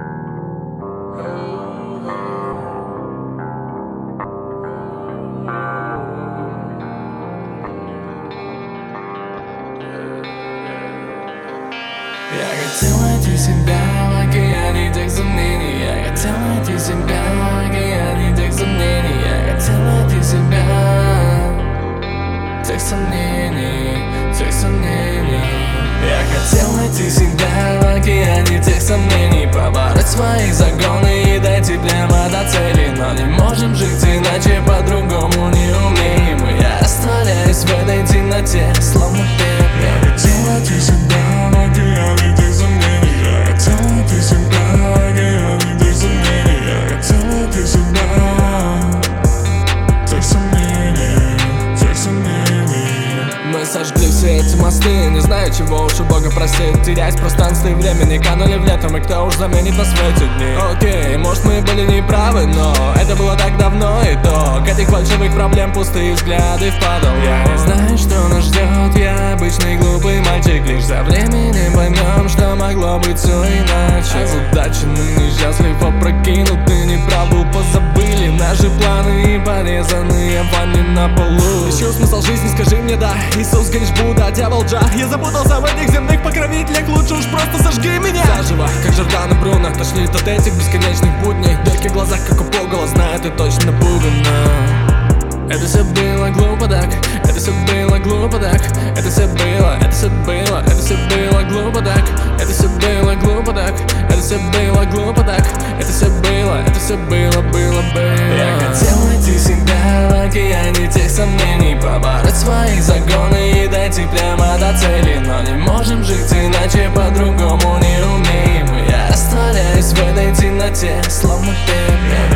Я хотел найти себя в океане тех сомнений. Я хотел найти себя в океане тех сомнений. Я хотел найти себя тех сомнений, тех сомнений. Я хотел найти себя в океане тех сомнений, побороть свои загоны и дойти прямо до цели. Но не можем жить иначе, по-другому не умеем. И я растворяюсь в этой темноте, словно пепел. Я хотел найти себя в океане тех сомнений. Я хотел найти себя в океане тех сомнений. Я хотел найти себя тех сомнений, тех сомнений. Мы сожгли все эти мосты, не знаю, чего уж у Бога просить. Теряясь в пространстве и времени, канули в летом, и кто уж заменит нас в эти дни. Окей, может мы были неправы, но это было так давно и до. К этих фальшивых проблем пустые взгляды впадал. Я не знаю, что нас ждет, я обычный глупый мальчик. Лишь за временем поймем, что могло быть все иначе. Озадаченный, несчастлив, опрокинутый, неправду позабыли наши планы и порезанные вами на полу. Ищу смысл жизни, скажи мне да. Иисус, Гриш, Будда, дьявол, Джа. Я запутался в этих земных покровителях, лучше уж просто сожги меня заживо, как Джордан и Бруно. Тошнит от этих бесконечных будней. Дырки в глазах, как у Погола, знаю, ты точно пугана. Это все было глупо так, это все было глупо так. Это все было, это все было, это все было глупо так. Это все было глупо так, это все было глупо так. Это все было, было. Я хотел найти себя в океане тех сомнений, побороть свои загоны и дойти прямо до цели. Но не можем жить иначе, по-другому не умеем. Я растворяюсь в этой темноте, словно пепел.